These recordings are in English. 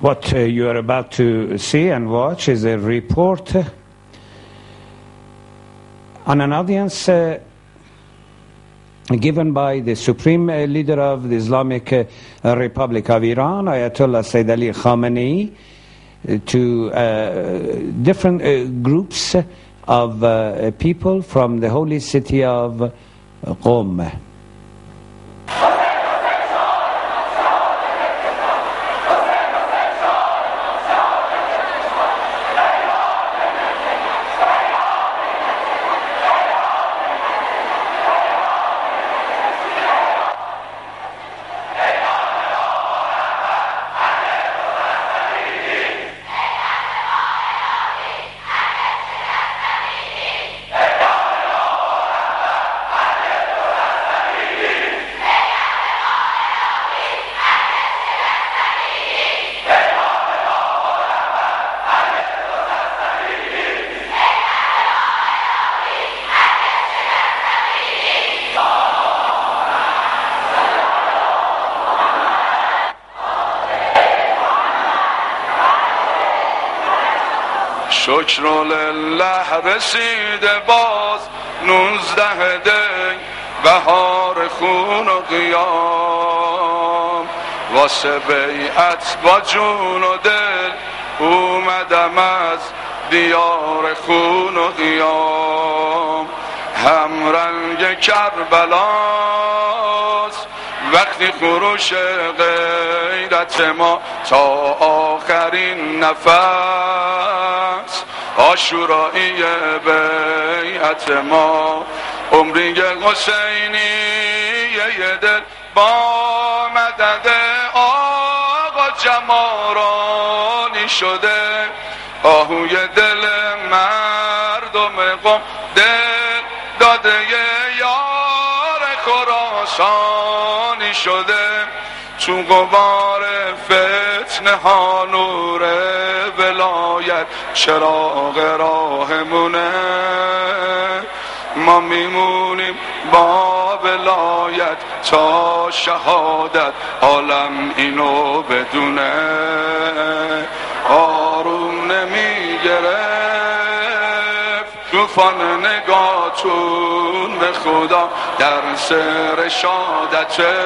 What you are about to see and watch is a report on an audience given by the Supreme Leader of the Islamic Republic of Iran, Ayatollah Sayyid Ali Khamenei, to different groups of people from the holy city of Qom. شکر لله رسیده باز 19 دی بهار خون و قیام واسه بیعت با جون و دل اومدم از دیار خون و قیام همرنگ کربلاست وقتی خروش غیرت ما تا آخرین نفس عاشورایی بیعت ما عمری حسینی یه دل با مدد آقا جمارانی شده آهوی دل مردم قم دل داده یار خراسانی شده تو غبار فتنه ها نور ولایت چراغ راهمونه ما میمونیم با ولایت تا شهادت عالم اینو بدونه آروم نمیگرفت طوفان نگاهتون به خدا درس رشادته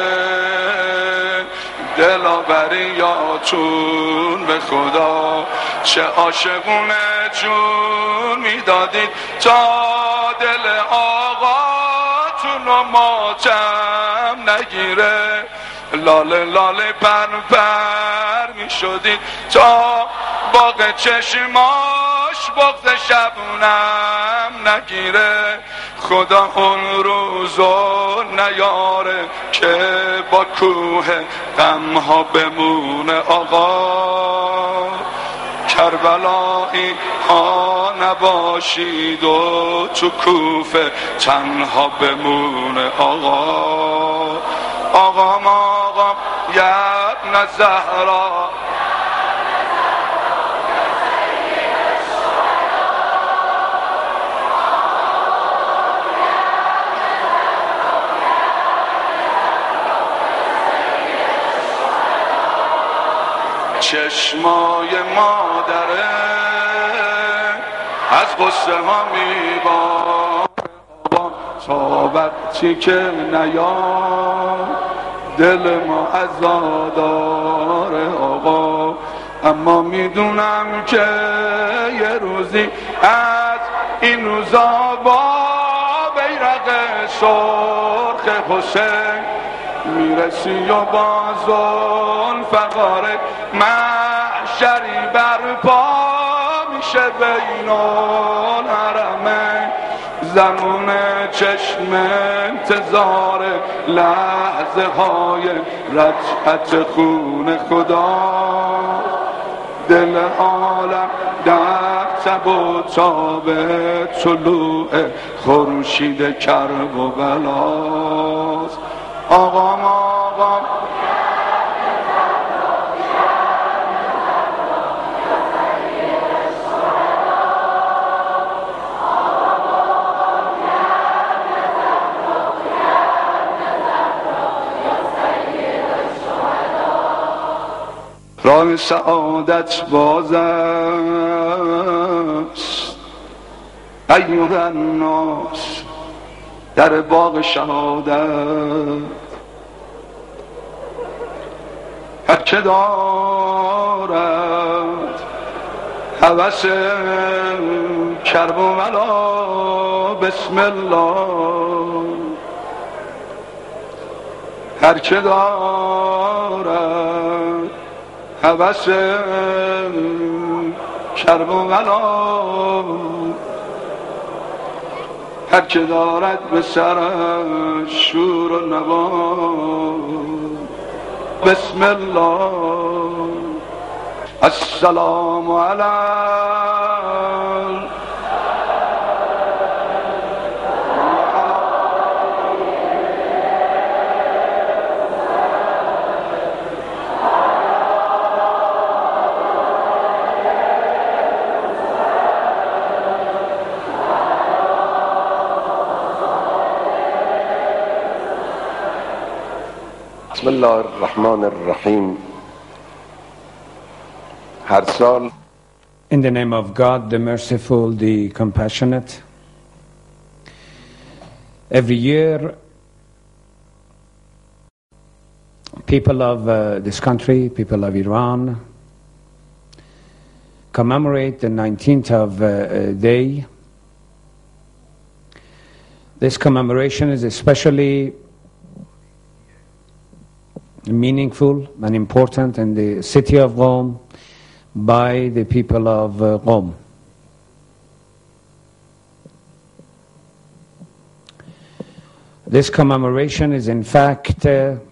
دلاوریاتون به خدا چه عاشقونه جون میدادید تا دل آقاتون رو ماتم نگیره لاله لاله پر پر میشدید تا باغ چشماش بغض شبونم نگیره خدا اون روزو نیاره که با کوه غمها بمونه آقا کربلایی ها نباشید و تو کوفه تنها بمونه آقا آقام آقام یبن زهرا چشمای مادره از غصه ها میباره تا وقتی که نیاد دل ما عزاداره آقا اما میدونم که یه روزی از این روزا با بیرق سرخ حسین میرسی و با ذوالفقار محشری برپا میشه بین الحرمین زمان چشم انتظار لحظه های رجعت خون خدا دل عالم در تب و تاب طلوع خورشید کرب و بلاست آقام آقام راه سعادت باز است ایها الناس در باغ شهادت هر که دارد هوس کرب و ملا بسم الله هر که دارد هوس کرب و ملا هر که دارد به سرش شور و نوا بسم الله السلام علیکم بسم الله الرحمن الرحیم. هر سال In the name of God, the merciful, the compassionate. Every year, people of this country, people of Iran, commemorate the 19th of day. This commemoration is especially meaningful and important in the city of Qom by the people of Qom. This commemoration is in fact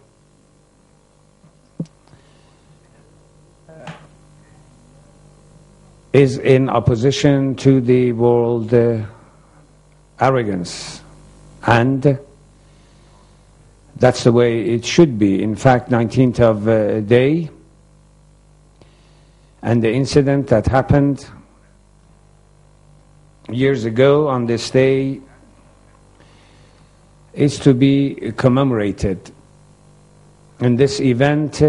is in opposition to the world arrogance, and that's the way it should be. In fact, 19th of day and the incident that happened years ago on this day is to be commemorated. And this event,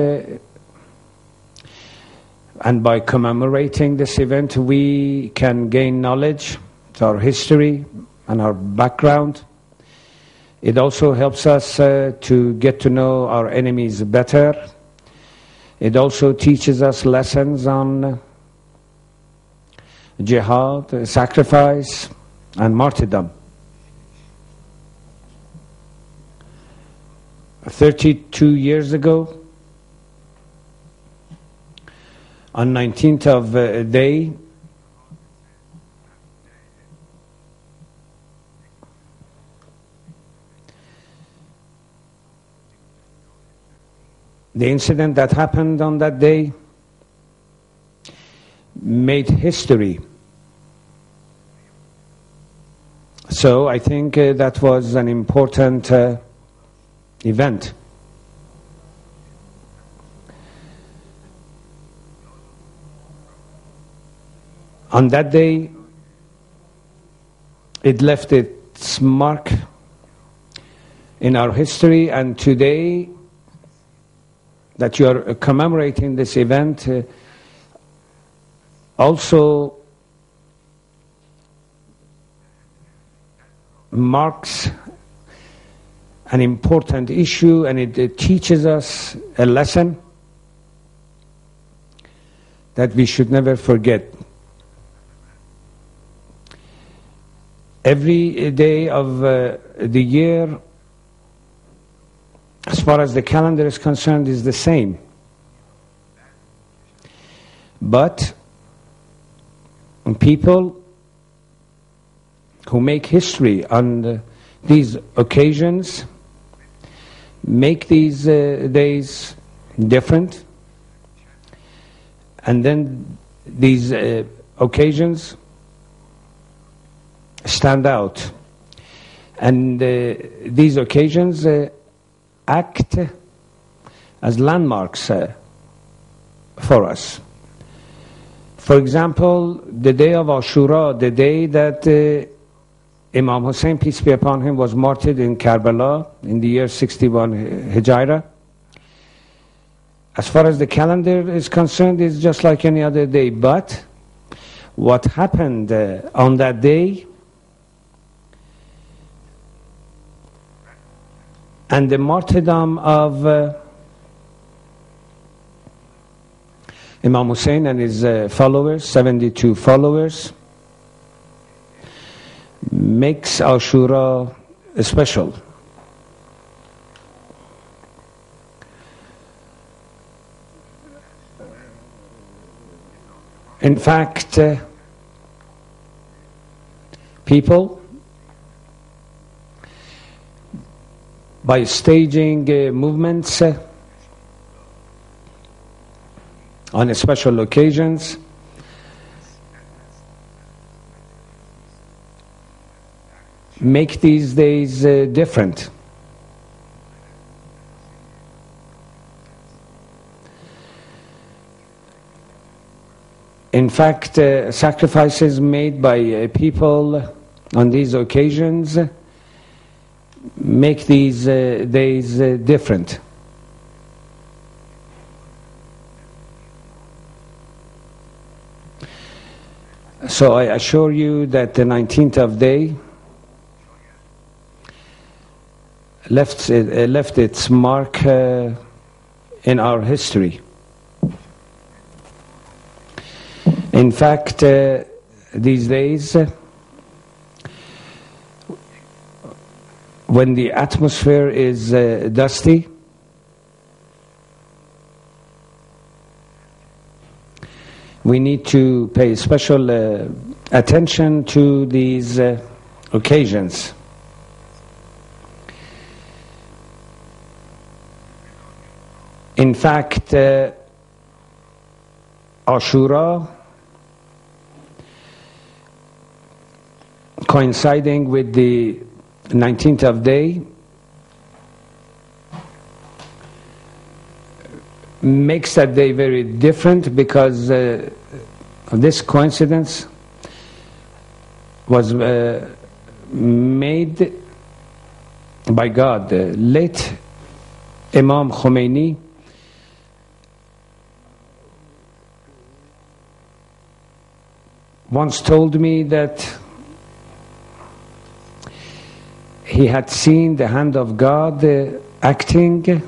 and by commemorating this event, we can gain knowledge to our history and our background. It also helps us to get to know our enemies better. It also teaches us lessons on jihad, sacrifice, and martyrdom. 32 years ago, on 19th of day, the incident that happened on that day made history. So I think that was an important event. On that day, it left its mark in our history, and today that you are commemorating this event also marks an important issue, and it teaches us a lesson that we should never forget. Every day of the year, as far as the calendar is concerned, is the same. But people who make history on these occasions make these days different, and then these occasions stand out, and these occasions act as landmarks for us. For example, the day of Ashura, the day that Imam Hussein, peace be upon him, was martyred in Karbala in the year 61 Hijra. as far as the calendar is concerned, it's just like any other day. But what happened on that day and the martyrdom of Imam Hussein and his followers, 72 followers, makes Ashura special. In fact, people, by staging movements on special occasions, make these days different. In fact, sacrifices made by people on these occasions make these days different. So I assure you that the 19th of day left its mark in our history. In fact, these days, when the atmosphere is dusty, we need to pay special attention to these occasions. In fact, Ashura, coinciding with the 19th of day, makes that day very different because this coincidence was made by God. Late Imam Khomeini once told me that he had seen the hand of God acting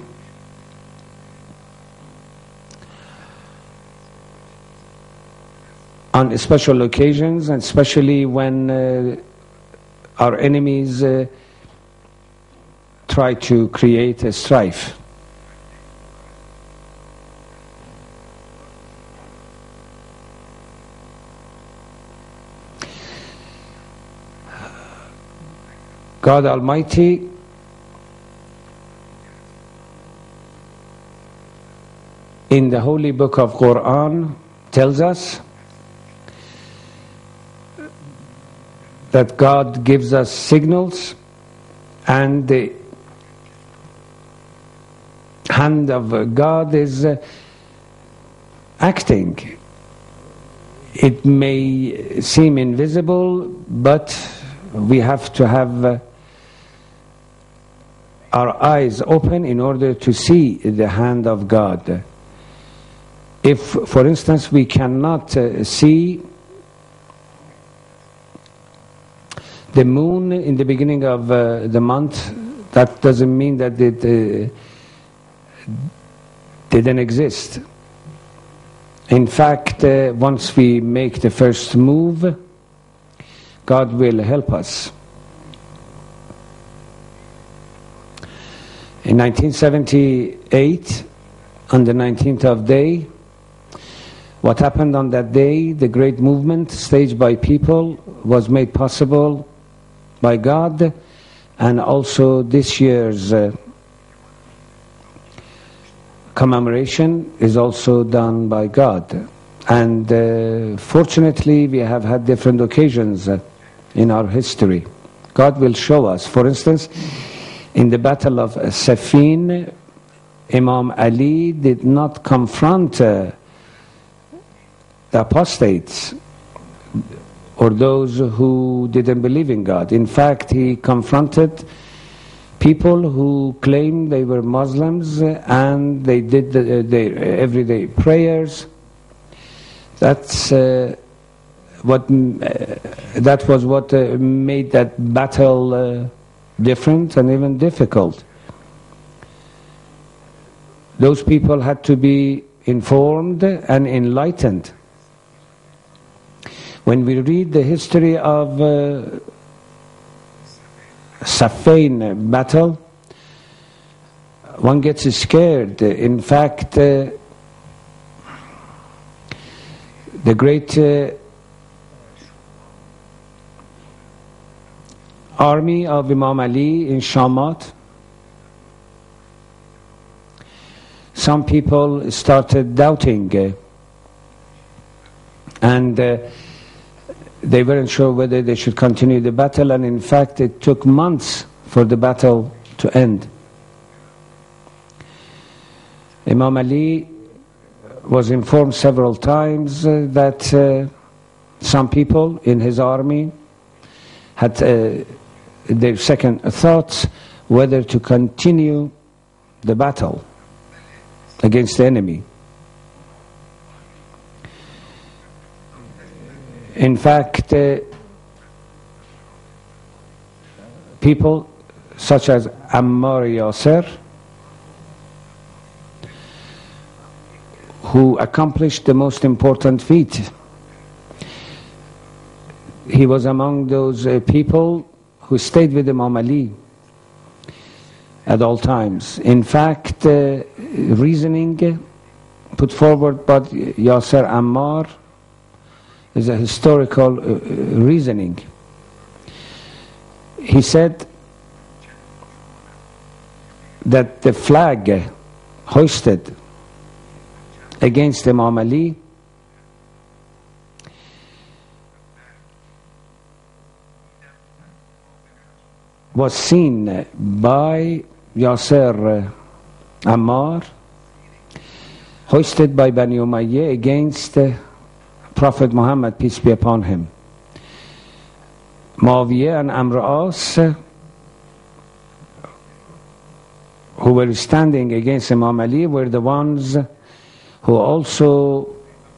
on special occasions, and especially when our enemies try to create a strife. God Almighty in the Holy Book of Quran tells us that God gives us signals, and the hand of God is acting. It may seem invisible, but we have to have our eyes open in order to see the hand of God. If, for instance, we cannot see the moon in the beginning of the month, that doesn't mean that it didn't exist. In fact, once we make the first move, God will help us. In 1978, on the 19th of day, what happened on that day, the great movement staged by people, was made possible by God, and also this year's commemoration is also done by God. And fortunately, we have had different occasions in our history. God will show us. For instance, in the Battle of Siffin, Imam Ali did not confront the apostates or those who didn't believe in God. In fact, he confronted people who claimed they were Muslims and they did their everyday prayers. That was what made that battle different and even difficult. Those people had to be informed and enlightened. When we read the history of Saffain battle, one gets scared. In fact, the great army of Imam Ali in Shamat, some people started doubting and they weren't sure whether they should continue the battle, and in fact it took months for the battle to end. Imam Ali was informed several times that some people in his army had their second thoughts whether to continue the battle against the enemy. In fact, people such as Ammar Yasir, who accomplished the most important feat, he was among those people who stayed with Imam Ali at all times. In fact, reasoning put forward by Yasir Ammar is a historical reasoning. He said that the flag hoisted against Imam Ali was seen by Yasir Ammar, hoisted by Bani Umayyah against Prophet Muhammad, peace be upon him. Muawiyah and Amr As, who were standing against Imam Ali, were the ones who also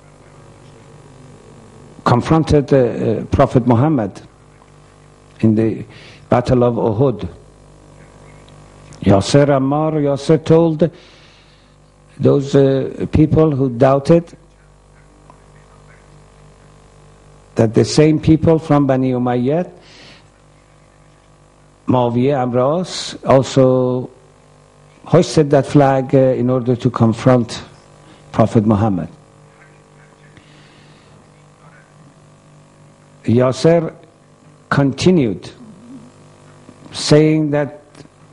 confronted Prophet Muhammad in the Battle of Uhud. Yasir told those people who doubted that the same people from Bani Umayyah, Muawiyah, Amr As, also hoisted that flag in order to confront Prophet Muhammad. Yasir continued saying that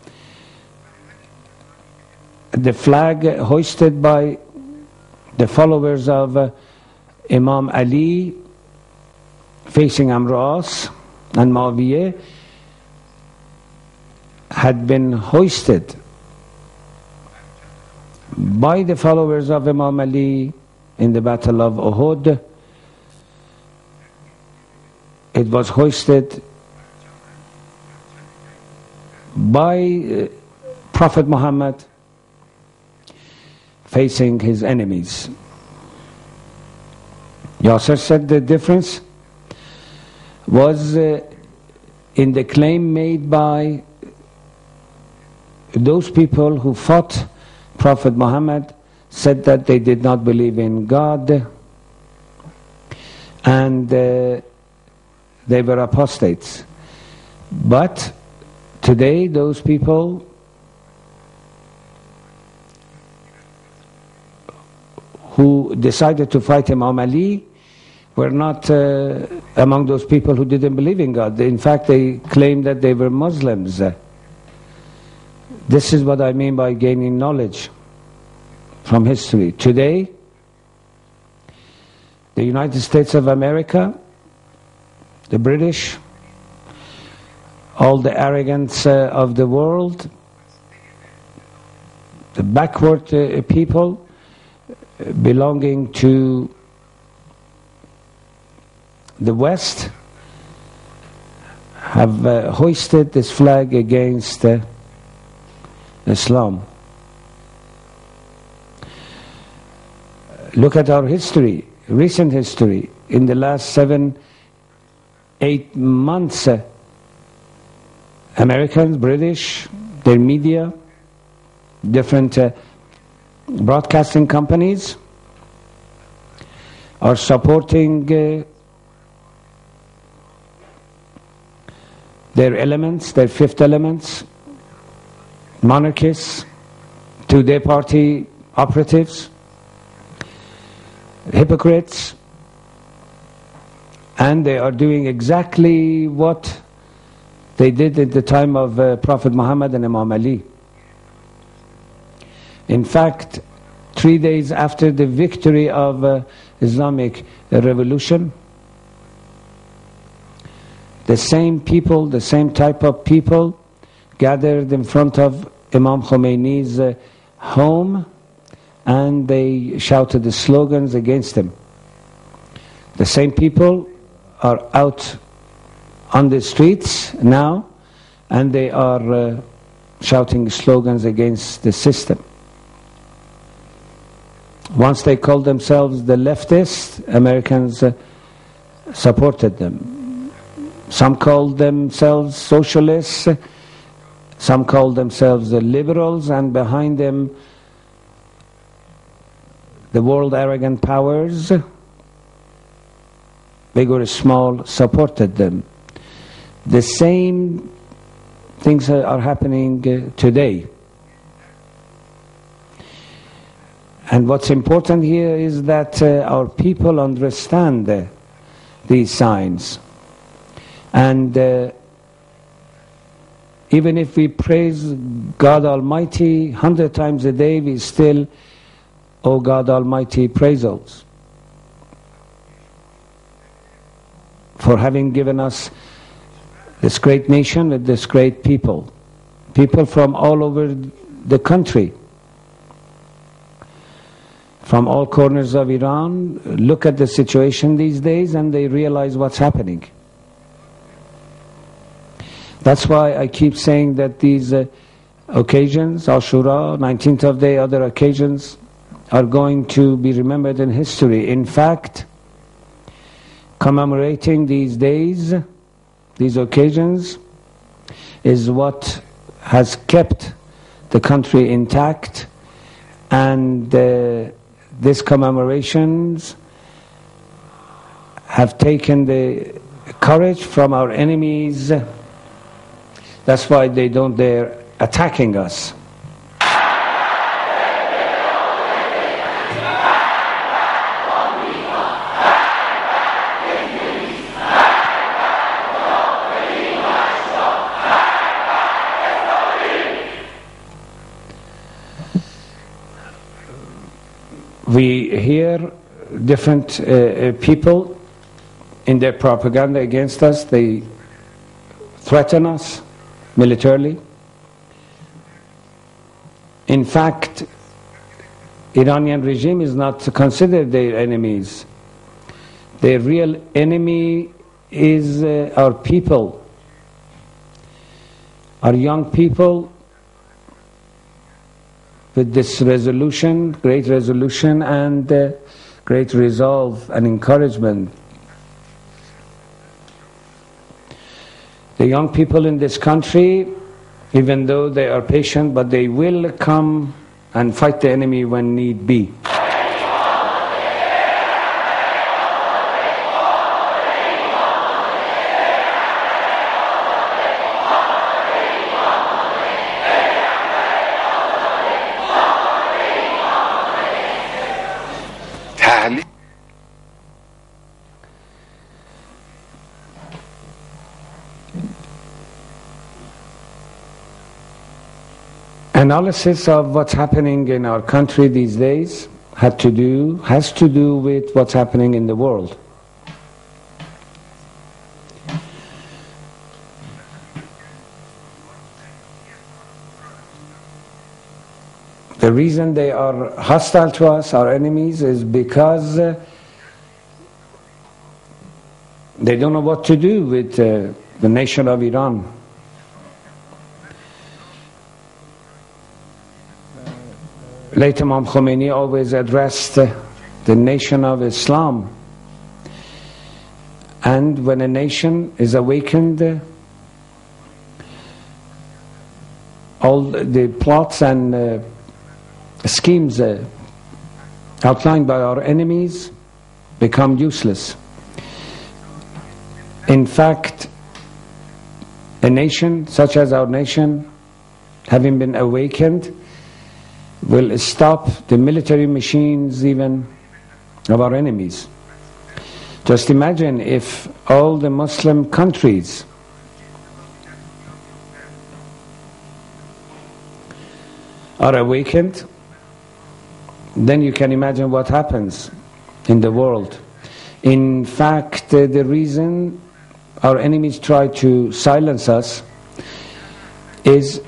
the flag hoisted by the followers of Imam Ali facing Amr As and Muawiyah had been hoisted by the followers of Imam Ali in the Battle of Uhud. It was hoisted by Prophet Muhammad facing his enemies. Yasir said the difference was in the claim made by those people who fought Prophet Muhammad, said that they did not believe in God and they were apostates. But today those people who decided to fight Imam Ali were not among those people who didn't believe in God. In fact, they claimed that they were Muslims. This is what I mean by gaining knowledge from history. Today, the United States of America, the British, all the arrogance of the world, the backward people belonging to the West have hoisted this flag against Islam. Look at our history, recent history. In the last 7-8 months, Americans, British, their media, different broadcasting companies are supporting their elements, their fifth elements, monarchists, two-day party operatives, hypocrites, and they are doing exactly what they did at the time of Prophet Muhammad and Imam Ali. In fact, 3 days after the victory of Islamic revolution, the same people, the same type of people gathered in front of Imam Khomeini's home, and they shouted the slogans against him. The same people are out on the streets now, and they are shouting slogans against the system. Once they called themselves the leftists, Americans supported them. Some called themselves socialists, some called themselves the liberals, and behind them the world arrogant powers, big or small, supported them. The same things are happening today. And what's important here is that our people understand these signs. And even if we praise God Almighty 100 times a day, we still owe God Almighty praise for having given us this great nation with this great people. People from all over the country, from all corners of Iran, look at the situation these days and they realize what's happening. That's why I keep saying that these occasions, Ashura, 19th of Day, other occasions, are going to be remembered in history. In fact, commemorating these days, these occasions, is what has kept the country intact, and these commemorations have taken the courage from our enemies. That's why they don't dare attacking us. We hear different people in their propaganda against us. They threaten us militarily. In fact, Iranian regime is not considered their enemies. Their real enemy is our people, our young people, with this resolution, great resolution, and great resolve and encouragement. The young people in this country, even though they are patient, but they will come and fight the enemy when need be. Analysis of what's happening in our country these days has to do with what's happening in the world. The reason they are hostile to us, our enemies, is because they don't know what to do with the nation of Iran. Late Imam Khomeini always addressed the nation of Islam. And when a nation is awakened, all the plots and schemes outlined by our enemies become useless. In fact, a nation such as our nation, having been awakened, will stop the military machines even of our enemies. Just imagine if all the Muslim countries are awakened, then you can imagine what happens in the world. In fact, the reason our enemies try to silence us is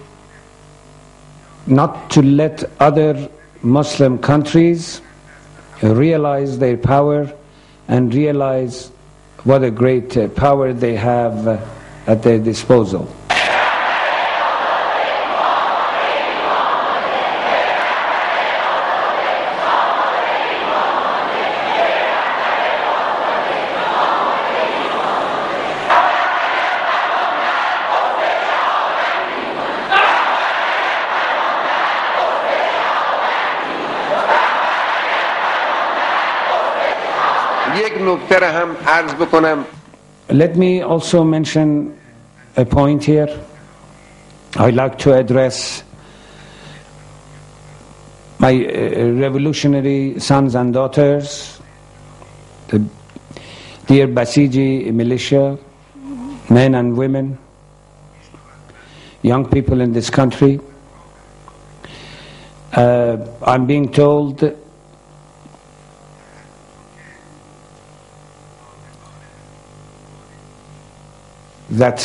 not to let other Muslim countries realize their power and realize what a great power they have at their disposal. Let me also mention a point here. I'd like to address my revolutionary sons and daughters, the dear Basiji militia, men and women, young people in this country. I'm being told that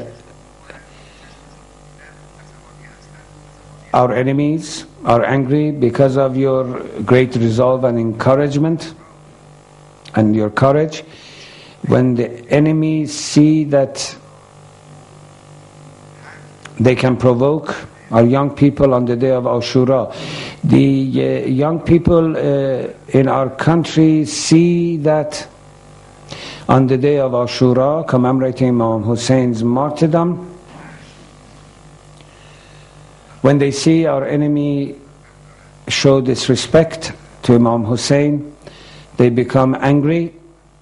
our enemies are angry because of your great resolve and encouragement and your courage. When the enemy see that they can provoke our young people on the day of Ashura, the young people in our country see that on the day of Ashura, commemorating Imam Hussein's martyrdom, when they see our enemy show disrespect to Imam Hussein, they become angry,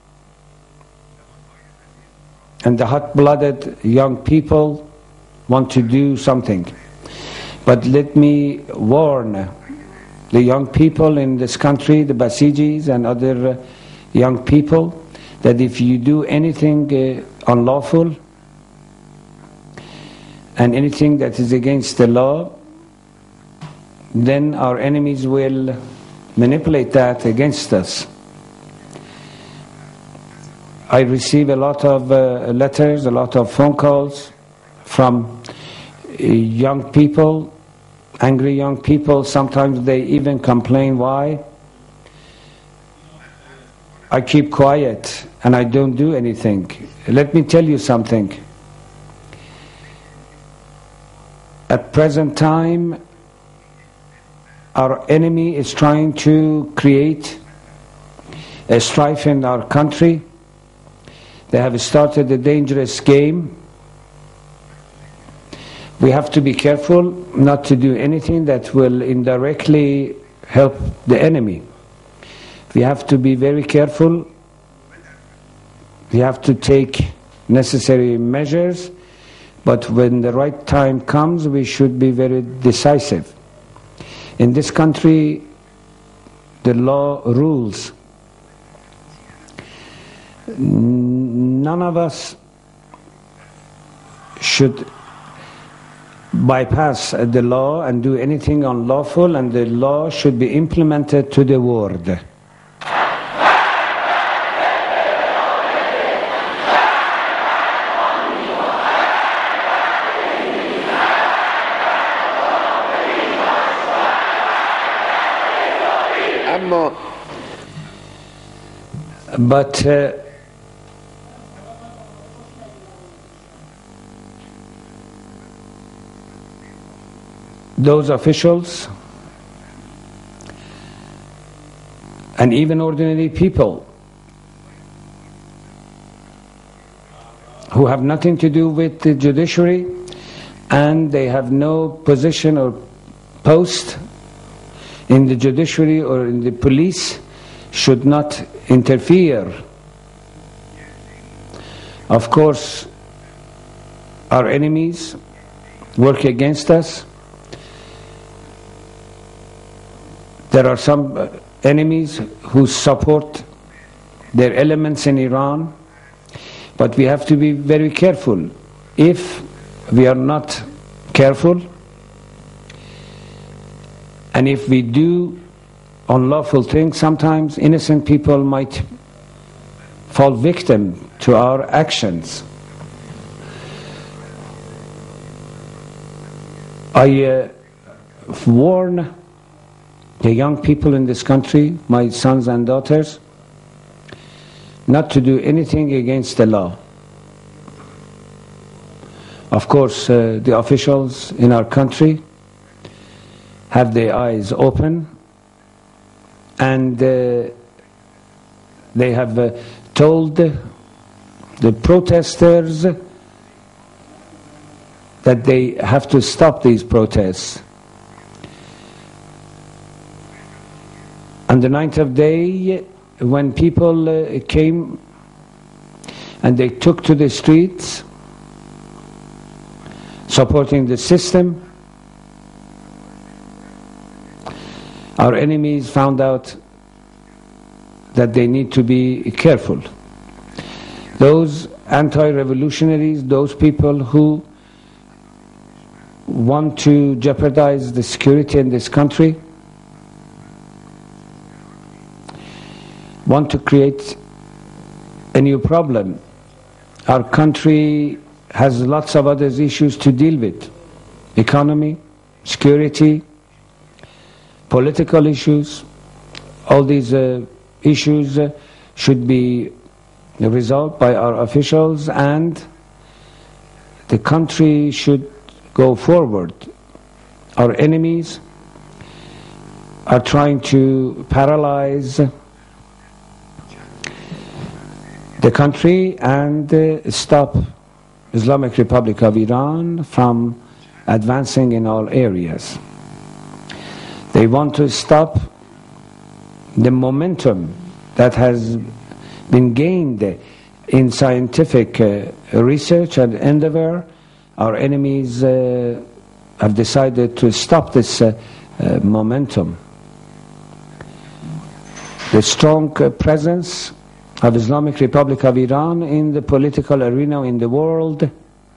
and the hot-blooded young people want to do something. But let me warn the young people in this country, the Basijis and other young people, that if you do anything unlawful and anything that is against the law, then our enemies will manipulate that against us. I receive a lot of letters, a lot of phone calls from young people, angry young people. Sometimes they even complain why I keep quiet and I don't do anything. Let me tell you something. At present time, our enemy is trying to create a strife in our country. They have started a dangerous game. We have to be careful not to do anything that will indirectly help the enemy. We have to be very careful. We have to take necessary measures, but when the right time comes, we should be very decisive. In this country, the law rules. None of us should bypass the law and do anything unlawful, and the law should be implemented to the word. But those officials and even ordinary people who have nothing to do with the judiciary, and they have no position or post in the judiciary or in the police, should not interfere. Of course, our enemies work against us. There are some enemies who support their elements in Iran, but we have to be very careful. If we are not careful, and if we do unlawful things, sometimes innocent people might fall victim to our actions. I warn the young people in this country, my sons and daughters, not to do anything against the law. Of course, the officials in our country have their eyes open, and they have told the protesters that they have to stop these protests. On the 9th of day, when people came and they took to the streets supporting the system, our enemies found out that they need to be careful. Those anti-revolutionaries, those people who want to jeopardize the security in this country, want to create a new problem. Our country has lots of other issues to deal with: economy, security, political issues. All these issues should be resolved by our officials, and the country should go forward. Our enemies are trying to paralyze the country and stop Islamic Republic of Iran from advancing in all areas. They want to stop the momentum that has been gained in scientific research and endeavor. Our enemies have decided to stop this momentum. The strong presence of Islamic Republic of Iran in the political arena in the world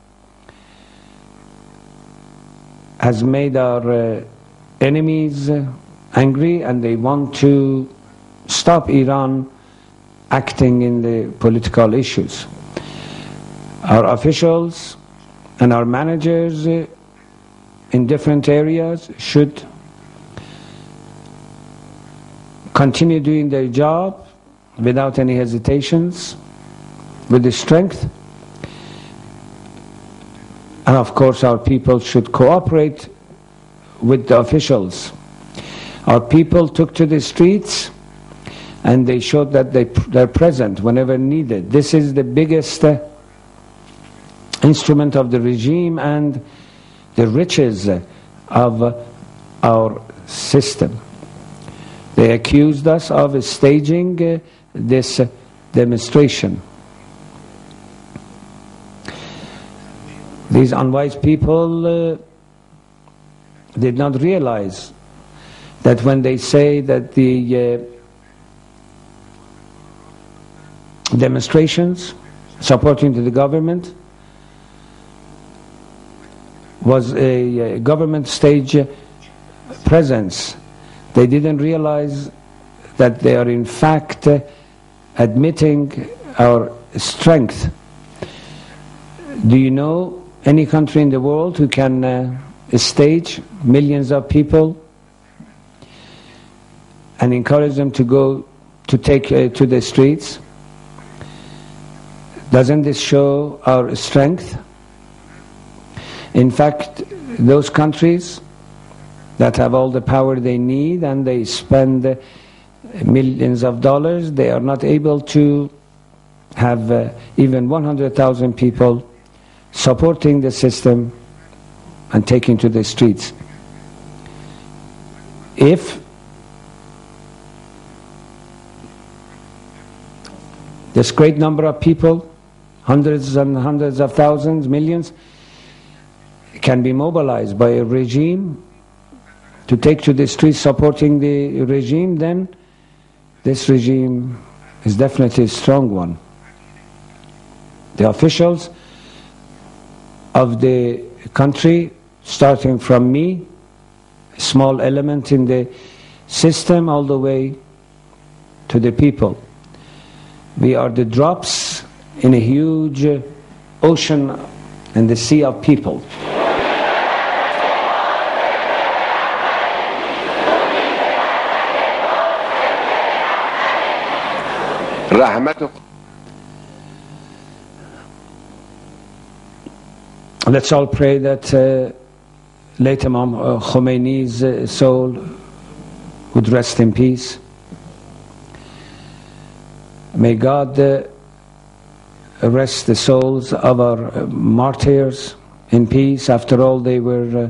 has made our enemies angry, and they want to stop Iran acting in the political issues. Our officials and our managers in different areas should continue doing their job without any hesitations, with the strength. And of course our people should cooperate with the officials. Our people took to the streets and they showed that they're present whenever needed. This is the biggest instrument of the regime and the riches of our system. They accused us of staging this demonstration. These unwise people did not realize that when they say that the demonstrations supporting to the government was a government stage presence, they didn't realize that they are in fact admitting our strength. Do you know any country in the world who can stage millions of people and encourage them to go to take to the streets? Doesn't this show our strength? In fact, those countries that have all the power they need and they spend millions of dollars, they are not able to have even 100,000 people supporting the system and taking to the streets. If this great number of people, hundreds and hundreds of thousands, millions, can be mobilized by a regime to take to the streets supporting the regime, then this regime is definitely a strong one. The officials of the country, starting from me, a small element in the system, all the way to the people. We are the drops in a huge ocean and the sea of people. Let's all pray that late Imam Khomeini's soul would rest in peace. May God rest the souls of our martyrs in peace. After all, they were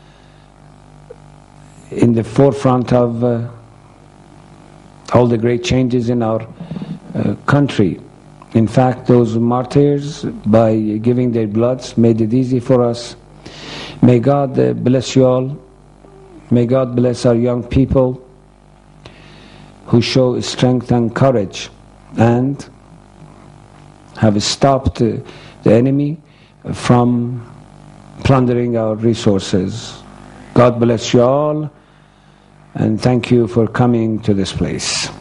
in the forefront of all the great changes in our country. In fact, those martyrs, by giving their bloods, made it easy for us. May God bless you all. May God bless our young people who show strength and courage and have stopped the enemy from plundering our resources. God bless you all, and thank you for coming to this place.